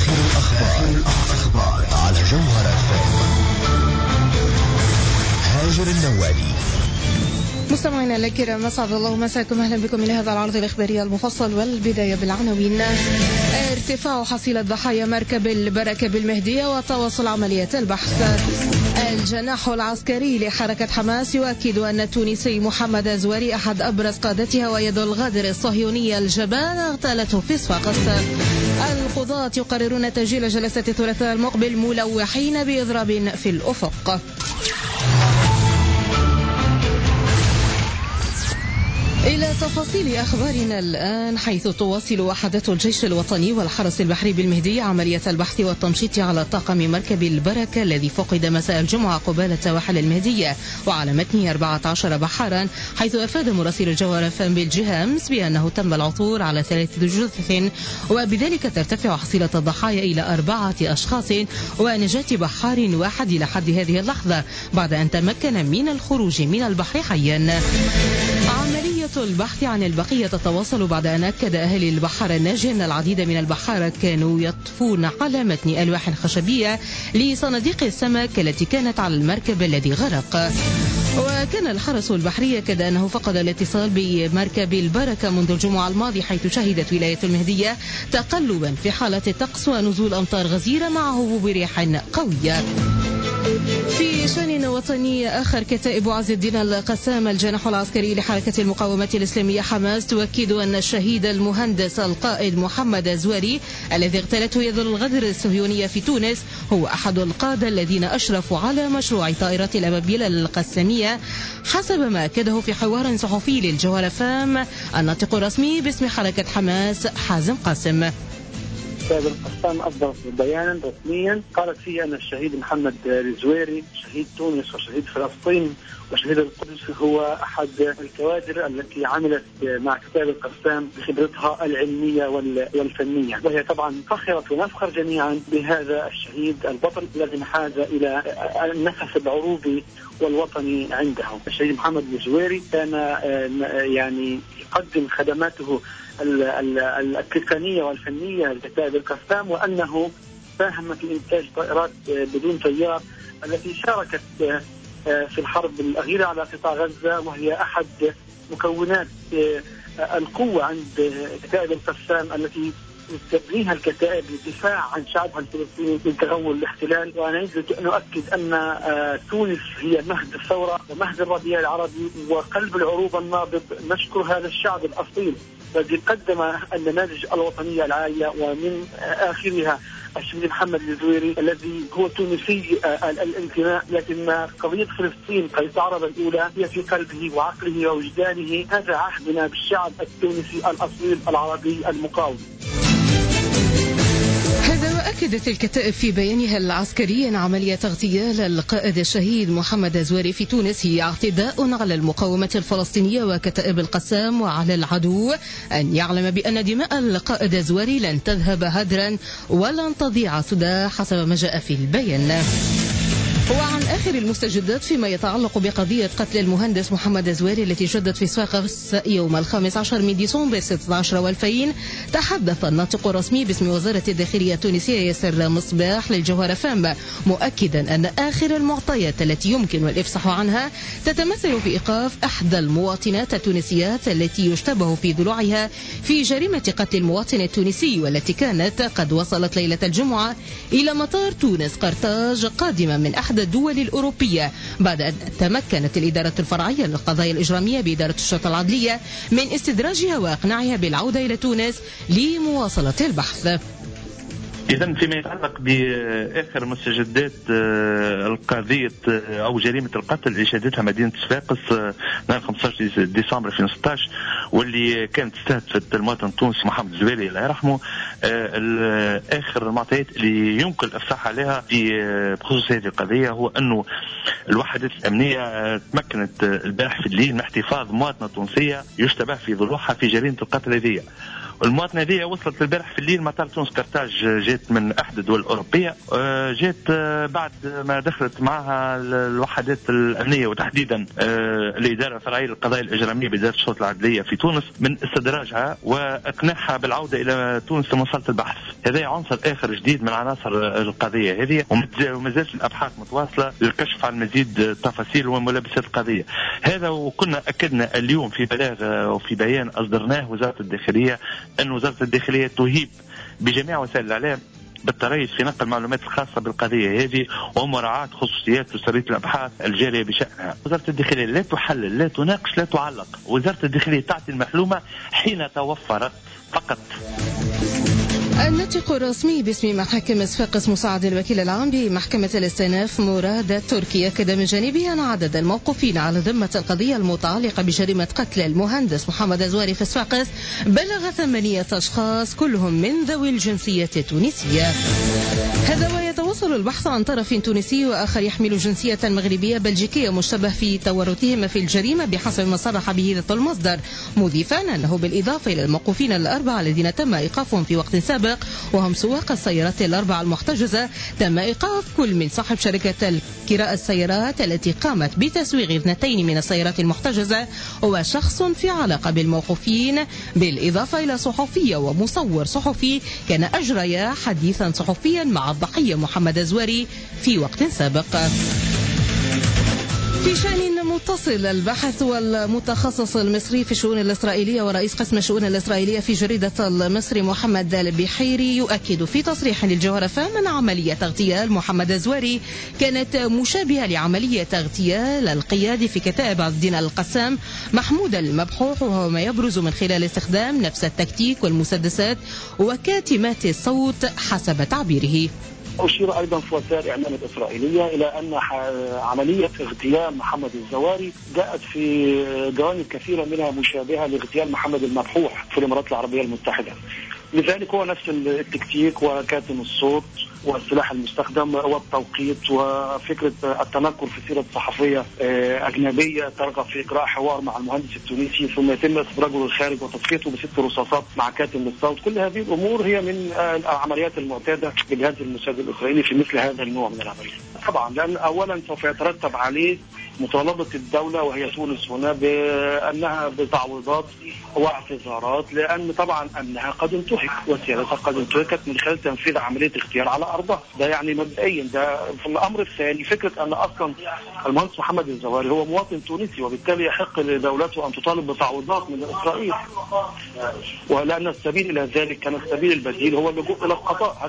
الأخبار على جوهر FM. هاجر النوالي. مستمعينا الكرام، اسعد الله مساكم، اهلا بكم الى هذا العرض الاخباري المفصل. والبدايه بالعناوين: ارتفاع حصيله ضحايا مركب البركه بالمهديه وتواصل عمليات البحث. الجناح العسكري لحركه حماس يؤكد ان التونسي محمد زواري احد ابرز قادتها ويد الغادر الصهيوني الجبان اغتالته في صفاقس. القضاة يقررون تأجيل جلسة الثلاثاء المقبل ملوحين بإضراب في الأفق. إلى تفاصيل أخبارنا الآن، حيث تواصل وحدات الجيش الوطني والحرس البحري بالمهدية عملية البحث والتمشيط على طاقم مركب البركة الذي فقد مساء الجمعة قبالة سواحل المهدية وعلى متنه 14 بحارا، حيث أفاد مراسل جوهر FM بالجهة أمس بأنه تم العثور على 3 جثث، وبذلك ترتفع حصيلة الضحايا إلى 4 أشخاص ونجاة بحار واحد إلى حد هذه اللحظة بعد أن تمكن من الخروج من البحر حيا. عملية البحث عن البقية تتواصل بعد أن أكد أهالي البحار الناجي أن العديد من البحارة كانوا يطفون على متن ألواح خشبية لصناديق السمك التي كانت على المركب الذي غرق. وكان الحرس البحري أكد أنه فقد الاتصال بمركب البركة منذ الجمعة الماضي، حيث شهدت ولاية المهدية تقلبا في حالة الطقس ونزول أمطار غزيرة مع هبوب رياح قوية. في شأن وطني آخر، كتائب عز الدين القسام الجناح العسكري لحركة المقاومة الإسلامية حماس تؤكد أن الشهيد المهندس القائد محمد زواري الذي اغتالته يد الغدر الصهيونية في تونس هو أحد القادة الذين أشرفوا على مشروع طائرات الأبابيل القسامية، حسب ما أكده في حوار صحفي للجوهر FM الناطق الرسمي باسم حركة حماس حازم قاسم. كتائب القسام أصدرت بيانا رسميا قالت فيه أن الشهيد محمد الزواري شهيد تونس وشهيد فلسطين وشهيد القدس هو أحد الكوادر التي عملت مع كتائب القسام بخبرتها العلمية والفنية، وهي طبعا فخرت ونفخر جميعا بهذا الشهيد البطل الذي انحاز إلى النفس العروبي والوطني عنده. الشهيد محمد الزواري كان يعني يقدم خدماته التقنية والفنية لكتائب القسام، وأنه ساهم في إنتاج طائرات بدون طيار التي شاركت في الحرب الأخيرة على قطاع غزة، وهي أحد مكونات القوة عند كتائب القسام التي تبنيها الكتائب للدفاع عن شعبها الفلسطيني من تغول الاحتلال. وأنا نؤكد أن تونس هي مهد الثورة ومهد الربيع العربي وقلب العروبة النابض. نشكر هذا الشعب الأصيل الذي قدم النماذج الوطنية العالية، ومن آخرها الشهيد محمد الزواري الذي هو تونسي الانتماء، لكن قضية فلسطين قضية العرب الأولى هي في قلبه وعقله ووجدانه. هذا عهدنا بالشعب التونسي الأصيل العربي المقاوم. هذا وأكدت الكتائب في بيانها العسكري أن عملية اغتيال القائد الشهيد محمد زواري في تونس هي اعتداء على المقاومة الفلسطينية وكتائب القسام وعلى العدو أن يعلم بأن دماء القائد زواري لن تذهب هدرا ولن تضيع سدى، حسب ما جاء في البيان. وعن آخر المستجدات فيما يتعلق بقضية قتل المهندس محمد زواري التي جدت في صفاقس يوم 15 من ديسمبر 16 و2000، تحدث الناطق الرسمي باسم وزارة الداخلية التونسية ياسر مصباح للجوهر FM مؤكدا أن آخر المعطيات التي يمكن الإفصاح عنها تتمثل في إيقاف إحدى المواطنات التونسيات التي يشتبه في ضلوعها في جريمة قتل المواطن التونسي، والتي كانت قد وصلت ليلة الجمعة إلى مطار تونس قرطاج قادمة من أحد الدول الأوروبية، بعد أن تمكنت الإدارة الفرعية للقضايا الإجرامية بإدارة الشرطة العدلية من استدراجها وإقناعها بالعودة إلى تونس لمواصلة البحث. إذن فيما يتعلق بآخر مستجدات القضية أو جريمة القتل اللي شهدتها مدينة صفاقس نهار 15 ديسمبر 2016، واللي كانت استهدفت المواطن التونسي محمد زواري الله يرحمه، آخر المعطيات اللي يمكن الإفصاح عليها بخصوص هذه القضية هو أنه الوحدات الأمنية تمكنت البارح في الليل من احتفاظ مواطنة تونسية يشتبه في ضلوعها في جريمة القتل هذه، المواطنة هذه وصلت البارح في الليل مطار تونس كرتاج، جات من أحد الدول الأوروبية، جات بعد ما دخلت معها الوحدات الأمنية وتحديدا الإدارة الفرعية للقضايا الإجرامية بإدارة الشرطة العدلية في تونس من استدراجها وإقناعها بالعودة إلى تونس لمواصلة البحث. هذا عنصر آخر جديد من عناصر القضية هذه، ومازالت الأبحاث متواصلة للكشف عن مزيد تفاصيل وملابسات القضية. هذا وكنا أكدنا اليوم في بلاغ وفي بيان أصدرناه وزارة الداخلية أن وزارة الداخلية تهيب بجميع وسائل الإعلام بالتريث في نقل المعلومات الخاصة بالقضية هذه ومراعاة خصوصيات وسرية الأبحاث الجارية بشأنها. وزارة الداخلية لا تحلل، لا تناقش، لا تعلق. وزارة الداخلية تعطي المعلومة حين توفرت فقط. الناطق الرسمي باسم محاكم صفاقس مساعد الوكيل العام بمحكمة الاستئناف مراد التركي أكد من جانبه أن عدد الموقوفين على ذمة القضية المتعلقة بجريمة قتل المهندس محمد الزواري في صفاقس بلغ 8 أشخاص كلهم من ذوي الجنسية التونسية. هذا ويتواصل البحث عن طرف تونسي وآخر يحمل جنسية مغربية بلجيكية مشتبه في تورطهما في الجريمة بحسب ما صرح به ذات المصدر، مضيفا أنه بالإضافة إلى الموقوفين الأربعة الذين تم إيقافهم في وقت سابق وهم سواق السيارات الأربعة المحتجزة، تم إيقاف كل من صاحب شركة كراء السيارات التي قامت بتسويق 2 من السيارات المحتجزة وشخص في علاقة بالموقوفين، بالإضافة إلى صحفي ومصور صحفي كان أجريا حديثا صحفيا مع الضحية محمد الزواري في وقت سابق. في شأن متصل، الباحث والمتخصص المصري في الشؤون الإسرائيلية ورئيس قسم الشؤون الإسرائيلية في جريدة المصري محمد البحيري يؤكد في تصريح للجوهرة فام أن عملية اغتيال محمد الزواري كانت مشابهة لعملية اغتيال القيادي في كتائب عز الدين القسام محمود المبحوح، وهو ما يبرز من خلال استخدام نفس التكتيك والمسدسات وكاتمات الصوت حسب تعبيره. أشير أيضا في وسائل الإعلام الإسرائيلية إلى أن عملية اغتيال محمد الزواري جاءت في جوانب كثيرة منها مشابهة لاغتيال محمد المبحوح في الإمارات العربية المتحدة. لذلك هو نفس التكتيك وكاتم الصوت والسلاح المستخدم والتوقيت وفكرة التنكر في سيرة صحفية أجنبية ترغب في إجراء حوار مع المهندس التونسي ثم يتم استدراجه للخارج وتصفيته ب6 رصاصات مع كاتم للصوت. كل هذه الأمور هي من العمليات المعتادة بالجهاز الموساد الإسرائيلي في مثل هذا النوع من العمليات. طبعا لأن أولا سوف يترتب عليه مطالبة الدولة وهي تونس هنا بأنها بتعويضات واعتذارات، لأن طبعا أنها قد انتهك وسيادتها قد انتهكت من خلال تنفيذ عملية اغتيال على أرضها. ده يعني مبدئيا. ده في الأمر الثاني فكرة أن أصلا المهندس محمد الزواري هو مواطن تونسي وبالتالي يحق لدولته أن تطالب بتعويضات من إسرائيل، ولأن السبيل إلى ذلك كان السبيل البديل هو اللجوء إلى القضاء.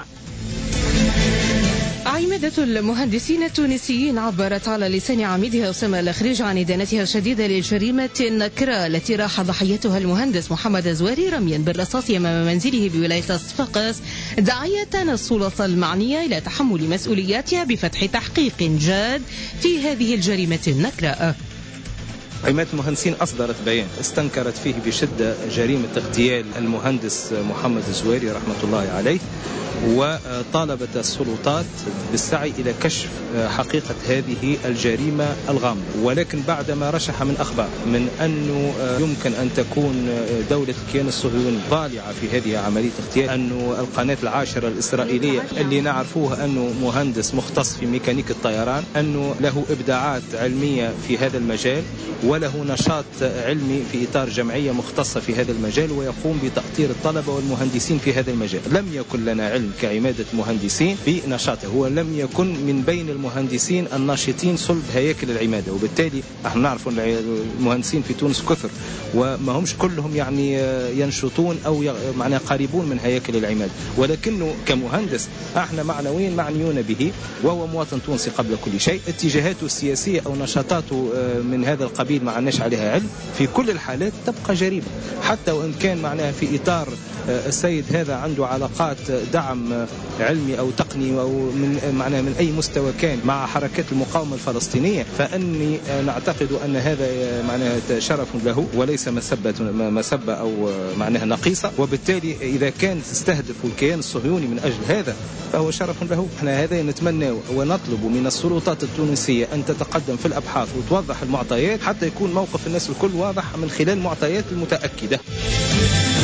عمادة المهندسين التونسيين عبرت على لسان عميدها أسامة الأخريج عن إدانتها الشديدة لجريمة النكراء التي راح ضحيتها المهندس محمد الزواري رميا بالرصاص أمام منزله بولاية صفاقس، داعية السلطة المعنية إلى تحمل مسؤولياتها بفتح تحقيق جاد في هذه الجريمة النكراء. عمادة المهندسين أصدرت بيان استنكرت فيه بشدة جريمة اغتيال المهندس محمد الزواري رحمة الله عليه، وطالبت السلطات بالسعي إلى كشف حقيقة هذه الجريمة الغامضة. ولكن بعدما رشح من أخبار من أنه يمكن أن تكون دولة الكيان الصهيوني ضالعة في هذه عملية اغتيال، أنه القناة العاشرة الإسرائيلية اللي نعرفوه أنه مهندس مختص في ميكانيك الطيران، أنه له إبداعات علمية في هذا المجال وله نشاط علمي في إطار جمعية مختصة في هذا المجال ويقوم بتأطير الطلبة والمهندسين في هذا المجال. لم يكن لنا علم كعمادة مهندسين بنشاطه، هو لم يكن من بين المهندسين الناشطين صلب هياكل العمادة، وبالتالي نحن نعرف أن المهندسين في تونس كثر وما همش كلهم يعني ينشطون أو معنى قريبون من هياكل العمادة، ولكنه كمهندس احنا معنيون به وهو مواطن تونسي قبل كل شيء. اتجاهاته السياسية أو نشاطاته من هذا القبيل ما عندناش عليها علم، في كل الحالات تبقى جريمة، حتى وإن كان معناها في إطار السيد هذا عنده علاقات دعم علمي أو تقني أو من أي مستوى كان مع حركات المقاومة الفلسطينية، فأني نعتقد أن هذا معناها شرف له وليس مسبة أو معناها نقيصة، وبالتالي إذا كان تستهدف الكيان الصهيوني من أجل هذا فهو شرف له. احنا هذا نتمنى ونطلب من السلطات التونسية أن تتقدم في الأبحاث وتوضح المعطيات حتى يكون موقف الناس الكل واضح من خلال المعطيات المتأكدة.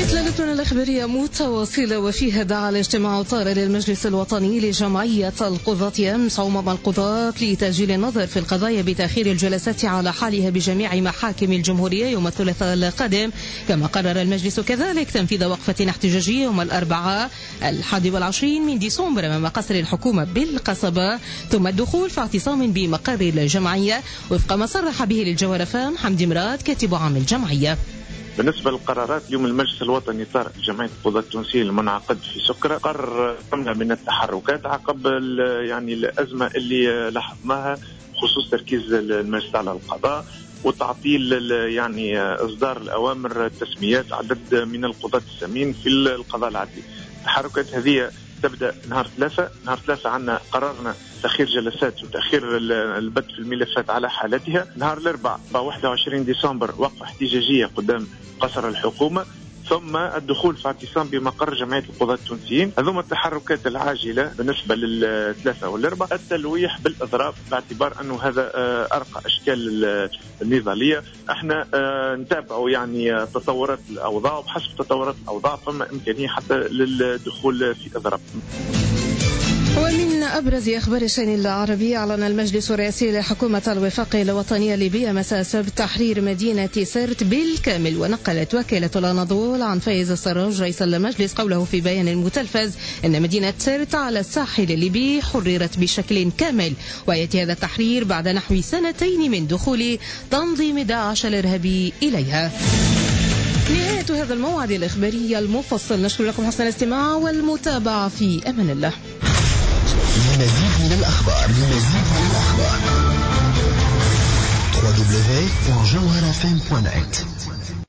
إطلالتنا الإخبارية متواصلة وفيها دعا الاجتماع طارئ للمجلس الوطني لجمعية القضاة أمس عموم القضاة لتأجيل النظر في القضايا بتأخير الجلسات على حالها بجميع محاكم الجمهورية يوم الثلاثاء القادم. كما قرر المجلس كذلك تنفيذ وقفة احتجاجية يوم الأربعاء 21 من ديسمبر أمام قصر الحكومة بالقصبة، ثم الدخول في اعتصام بمقر الجمعية وفق ما صرح به للجوهرفان حمدي مراد كاتب عام الجمعية. بالنسبة للقرارات، اليوم المجلس الوطني طارئ لجمعية القضاة التونسيين المنعقد في سكرة قرر حملة من التحركات عقب يعني الأزمة اللي لاحظناها، خصوص تركيز المجلس على القضاء وتعطيل يعني إصدار الأوامر التسميات عدد من القضاة السامين في القضاء العدلي. التحركات هذه تبدأ نهار ثلاثة عنا قررنا تأخير جلسات وتأخير البت في الملفات على حالتها. نهار الأربعاء 21 ديسمبر وقفة احتجاجية قدام قصر الحكومة، ثم الدخول في اعتصام بمقر جمعية القضاة التونسيين. هذوما التحركات العاجلة بالنسبة للثلاثة والأربعة. التلويح بالإضراب باعتبار أنه هذا أرقى أشكال النضالية. احنا نتابعوا يعني تطورات الأوضاع، وبحسب تطورات الأوضاع فما إمكانية حتى للدخول في إضراب. ومن أبرز أخبار الشأن العربي، أعلن المجلس الرئاسي لحكومة الوفاق الوطنية الليبية مساء السبت تحرير مدينة سرت بالكامل. ونقلت وكالة الأناضول عن فايز السراج رئيس المجلس قوله في بيان متلفز أن مدينة سرت على الساحل الليبي حررت بشكل كامل، ويأتي هذا التحرير بعد نحو 2 من دخول تنظيم داعش الإرهابي إليها. نهاية هذا الموعد الإخباري المفصل، نشكر لكم حسن الاستماع والمتابعة، في أمان الله. لمزيد من الأخبار www.jawharafm.net